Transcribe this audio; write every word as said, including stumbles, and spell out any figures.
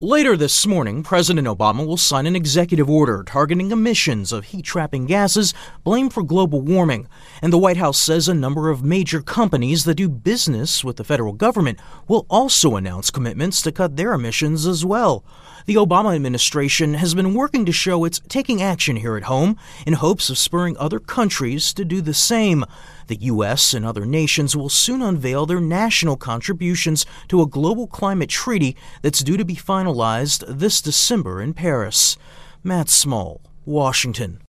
Later this morning, President Obama will sign an executive order targeting emissions of heat-trapping gases blamed for global warming. And the White House says a number of major companies that do business with the federal government will also announce commitments to cut their emissions as well. The Obama administration has been working to show it's taking action here at home in hopes of spurring other countries to do the same. The U S and other nations will soon unveil their national contributions to a global climate treaty that's due to be finalized this December in Paris. Matt Small, Washington.